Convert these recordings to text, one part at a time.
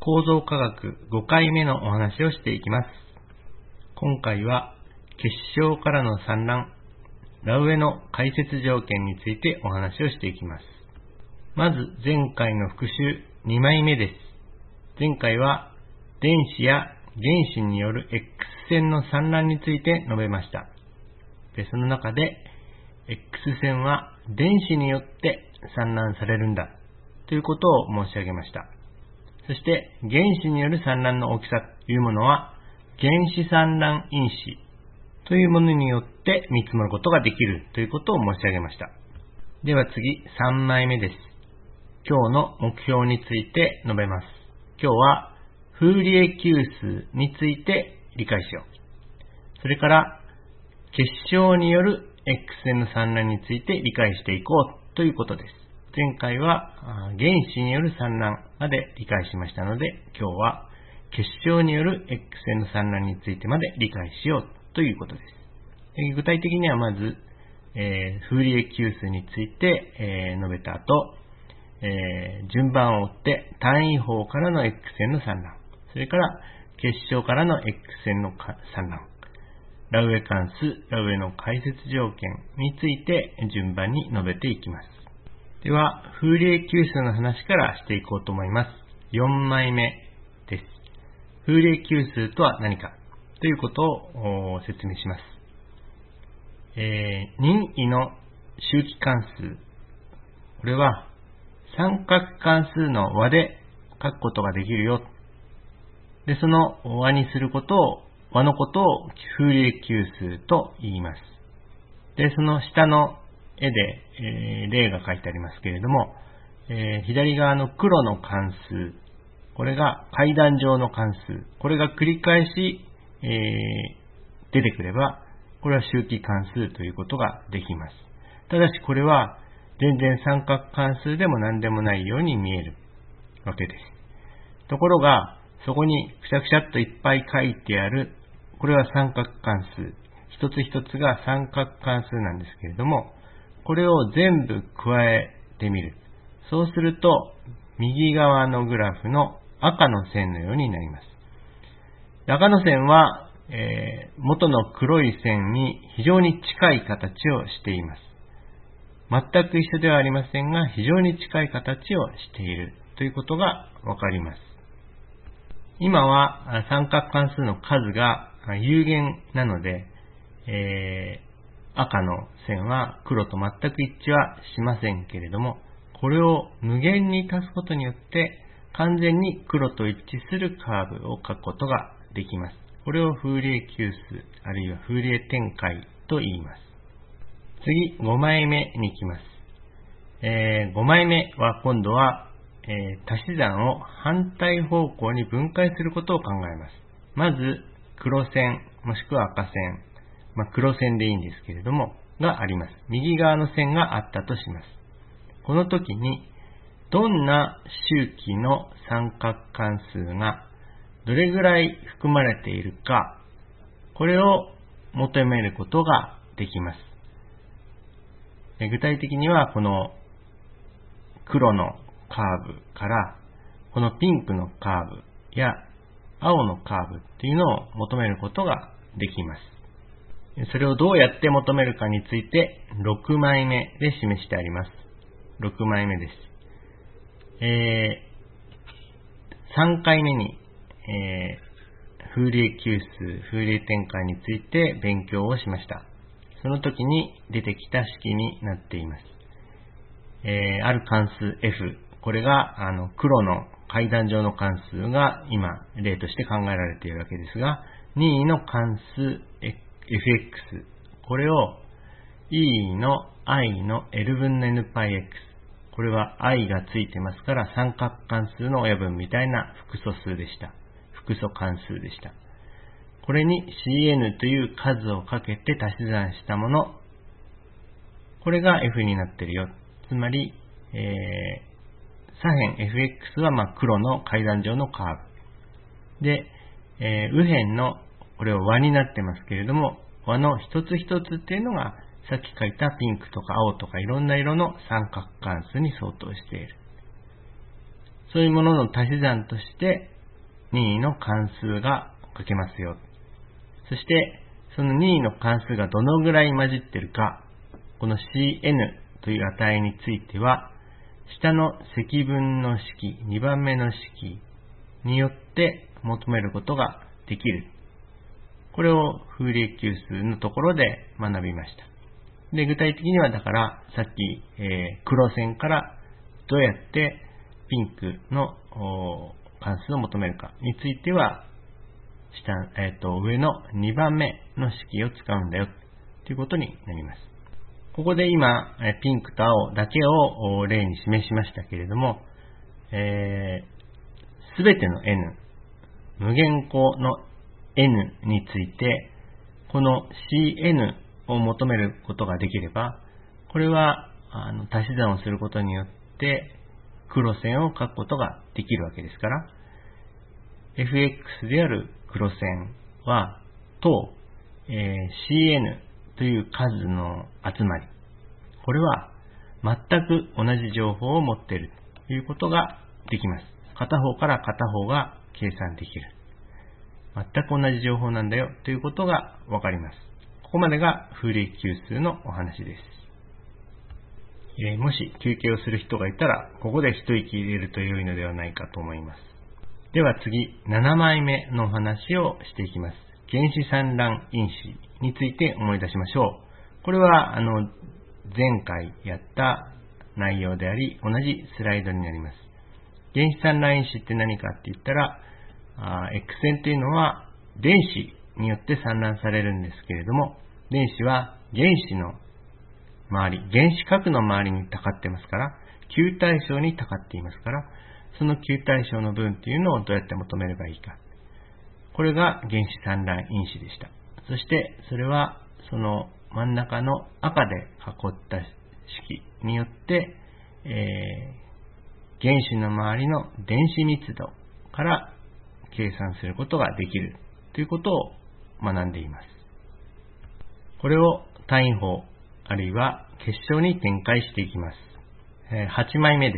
構造科学5回目のお話をしていきます。今回は結晶からの産卵、ラウエの解説条件についてお話をしていきます。まず前回の復習2枚目です。前回は電子や原子による X 線の産卵について述べました。で、その中で X 線は電子によって産卵されるんだということを申し上げました。そして原子による産卵の大きさというものは原子産卵因子というものによって見積もることができるということを申し上げました。では次3枚目です。今日の目標について述べます。今日はフーリエ級数について理解しよう。それから結晶による X 線の産卵について理解していこうということです。前回は原子による産卵まで理解しましたので、今日は結晶による X 線の産卵についてまで理解しようということです。具体的にはまず、フーリエ級数について、述べた後、順番を追って単位法からの X 線の産卵、それから結晶からの X 線の産卵、ラウエ関数、ラウエの解説条件について順番に述べていきます。では、フーリエ級数の話からしていこうと思います。4枚目です。フーリエ級数とは何かということを説明します。任意の周期関数。これは三角関数の和で書くことができるよ。で、その和にすることを、和のことをフーリエ級数と言います。で、その下の絵で、例が書いてありますけれども、左側の黒の関数、これが階段状の関数、これが繰り返し、出てくれば、これは周期関数ということができます。ただしこれは全然三角関数でも何でもないように見えるわけです。ところが、そこにくしゃくしゃっといっぱい書いてある、これは三角関数。一つ一つが三角関数なんですけれども、これを全部加えてみる。そうすると、右側のグラフの赤の線のようになります。赤の線は、元の黒い線に非常に近い形をしています。全く一緒ではありませんが、非常に近い形をしているということがわかります。今は三角関数の数が有限なので、赤の線は黒と全く一致はしませんけれども、これを無限に足すことによって完全に黒と一致するカーブを書くことができます。これをフーリエ級数あるいはフーリエ展開と言います。次5枚目に行きます。5枚目は今度は、足し算を反対方向に分解することを考えます。まず黒線もしくは赤線、黒線でいいんですけれどもがあります。右側の線があったとします。この時にどんな周期の三角関数がどれぐらい含まれているか、これを求めることができます。具体的にはこの黒のカーブからこのピンクのカーブや青のカーブっていうのを求めることができます。それをどうやって求めるかについて6枚目で示してあります。6枚目です。3回目に、フーリエ級数、フーリエ展開について勉強をしました。その時に出てきた式になっています。ある関数 f、これが黒の階段状の関数が今例として考えられているわけですが、任意の関数 fx、これを e の i の l 分の nπx、これは i がついてますから三角関数の親分みたいな複素数でした。複素関数でした。これに cn という数をかけて足し算したもの、これが f になっているよ。つまり、左辺 fx は黒の階段状のカーブで、右辺のこれは和になってますけれども、和の一つ一つっていうのがさっき書いたピンクとか青とかいろんな色の三角関数に相当している。そういうものの足し算として任意の関数が書けますよ。そしてその任意の関数がどのぐらい混じっているか、この Cn という値については下の積分の式、2番目の式によって求めることができる。これをフーリエ級数のところで学びました。で、具体的にはだからさっき、黒線からどうやってピンクの関数を求めるかについては上の2番目の式を使うんだよということになります。ここで今ピンクと青だけを例に示しましたけれども、すべての n、無限個の n についてこの Cn を求めることができれば、これは足し算をすることによって黒線を書くことができるわけですから、fx である黒線はと、Cn という数の集まり、これは全く同じ情報を持っているということができます。片方から片方が計算できる。全く同じ情報なんだよということがわかります。ここまでがフーリエ級数のお話です。もし休憩をする人がいたら、ここで一息入れると良いのではないかと思います。では次、7枚目のお話をしていきます。原子散乱因子について思い出しましょう。これは前回やった内容であり、同じスライドになります。原子散乱因子って何かって言ったら、X 線というのは電子によって散乱されるんですけれども、電子は原子の周り、原子核の周りにたかってますから、球対象にたかっていますから、その球対象の分というのをどうやって求めればいいか。これが原子散乱因子でした。そしてそれはその真ん中の赤で囲った式によって、原子の周りの電子密度から計算することができるということを学んでいます。これを単位法あるいは結晶に展開していきます。8枚目です。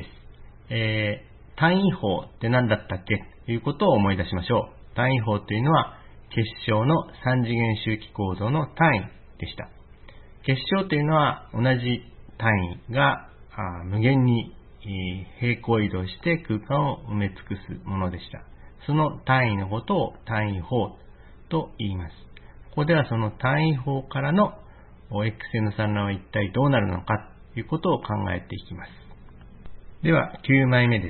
単位法って何だったっけということを思い出しましょう。単位法というのは結晶の3次元周期構造の単位でした。結晶というのは同じ単位が無限に平行移動して空間を埋め尽くすものでした。その単位のことを単位法と言います。ここではその単位法からの X 線の散乱は一体どうなるのかということを考えていきます。では9枚目です。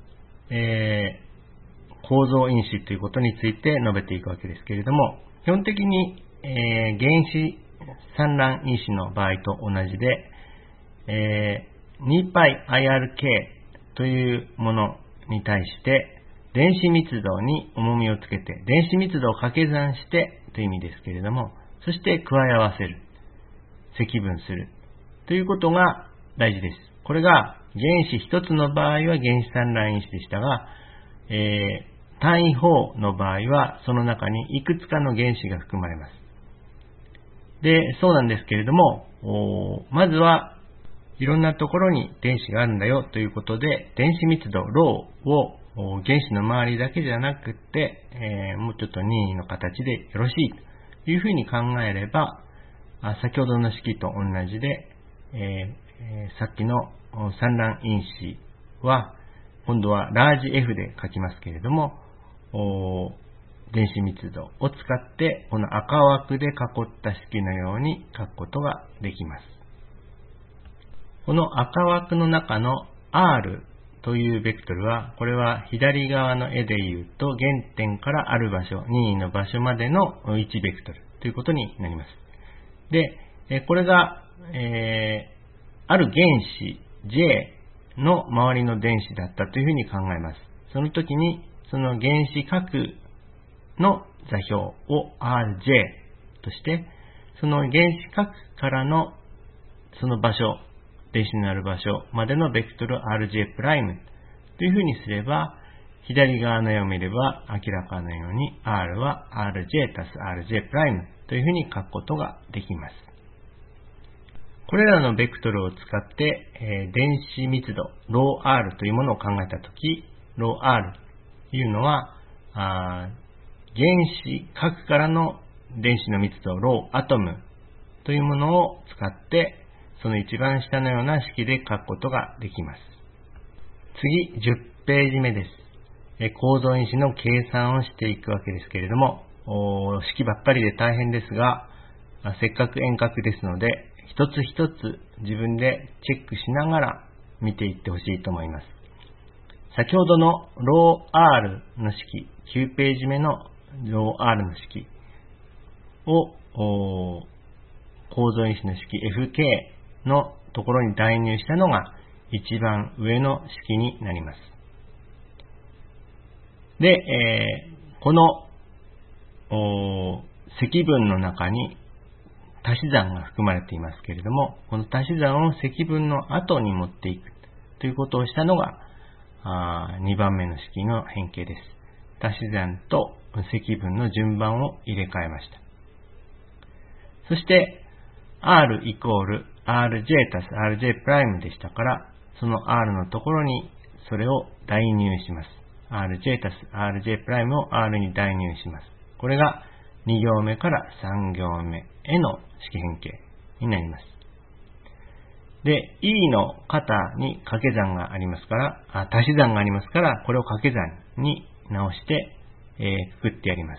構造因子ということについて述べていくわけですけれども、基本的に、原子散乱因子の場合と同じで、2πIRK というものに対して電子密度に重みをつけて、電子密度を掛け算してという意味ですけれども、そして加え合わせる、積分するということが大事です。これが原子一つの場合は原子散乱因子でしたが、単位法の場合はその中にいくつかの原子が含まれます。で、そうなんですけれども、まずはいろんなところに電子があるんだよということで、電子密度 ρ を原子の周りだけじゃなくて、もうちょっと任意の形でよろしいというふうに考えれば、先ほどの式と同じで、さっきの散乱因子は今度はラージ F で書きますけれども、電子密度を使ってこの赤枠で囲った式のように書くことができます。この赤枠の中の R というベクトルは、これは左側の絵でいうと原点からある場所、任意の場所までの1ベクトルということになります。で、これが、ある原子 J の周りの電子だったというふうに考えます。その時にその原子核の座標を RJ として、その原子核からのその場所、電子のある場所までのベクトル RJ' というふうにすれば、左側の絵を見れば明らかなように R は RJ たす RJ' というふうに書くことができます。これらのベクトルを使って、電子密度 ρR というものを考えたとき、ρR というのは原子核からの電子の密度、ローアトムというものを使って、その一番下のような式で書くことができます。次、10ページ目です。構造因子の計算をしていくわけですけれども、式ばっかりで大変ですが、せっかく遠隔ですので、一つ一つ自分でチェックしながら見ていってほしいと思います。先ほどのロー R の式、9ページ目のロー R の式を構造因子の式 FK のところに代入したのが一番上の式になります。で、この積分の中に足し算が含まれていますけれども、この足し算を積分の後に持っていくということをしたのが2番目の式の変形です。足し算と積分の順番を入れ替えました。そして R イコール RJ 足す RJ' でしたから、その R のところにそれを代入します。RJ 足す RJ' を R に代入します。これが2行目から3行目への式変形になります。で、E の肩に掛け算がありますから、足し算がありますから、これを掛け算に直して、くくってやります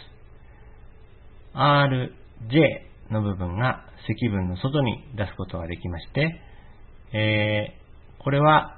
。RJ の部分が積分の外に出すことができまして、これは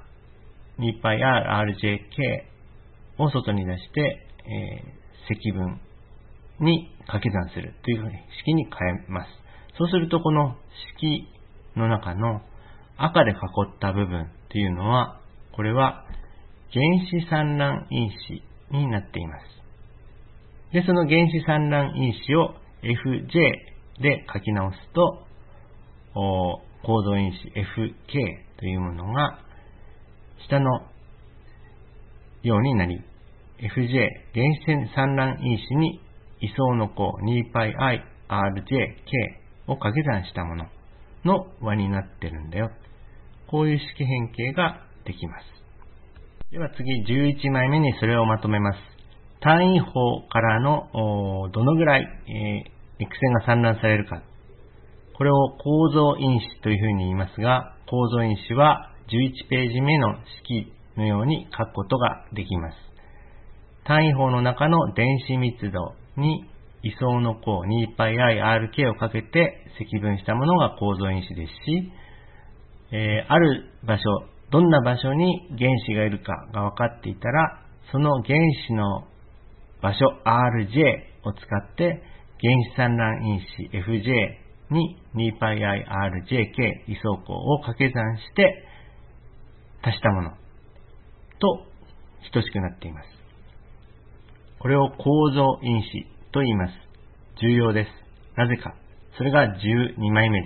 2πrRjk を外に出して、積分に掛け算するという式に変えます。そうするとこの式の中の赤で囲った部分というのは、これは原子散乱因子になっています。で、その原子散乱因子を Fj で書き直すと、構造因子 Fk というものが下のようになり、Fj 原子散乱因子に位相の項 2πiRjk を掛け算したものの和になってるんだよ。こういう式変形ができます。では次、11枚目にそれをまとめます。単位法からのどのぐらい、X線が散乱されるか。これを構造因子というふうに言いますが、構造因子は11ページ目の式のように書くことができます。単位法の中の電子密度に位相の項 2πiRk をかけて積分したものが構造因子ですし、ある場所、どんな場所に原子がいるかが分かっていたら、その原子の場所 Rj を使って原子散乱因子 Fj に 2πiRjk 位相項を掛け算して足したものと等しくなっています。これを構造因子と言います。重要です。なぜか。それが12枚目です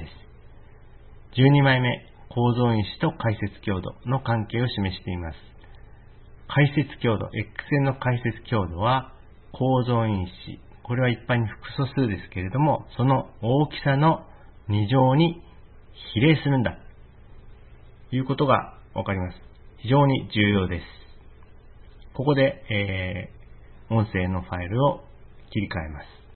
。12枚目、構造因子と解説強度の関係を示しています。解説強度、X 線の解説強度は構造因子、これは一般に複素数ですけれども、その大きさの2乗に比例するんだということがわかります。非常に重要です。ここで、音声のファイルを切り替えます。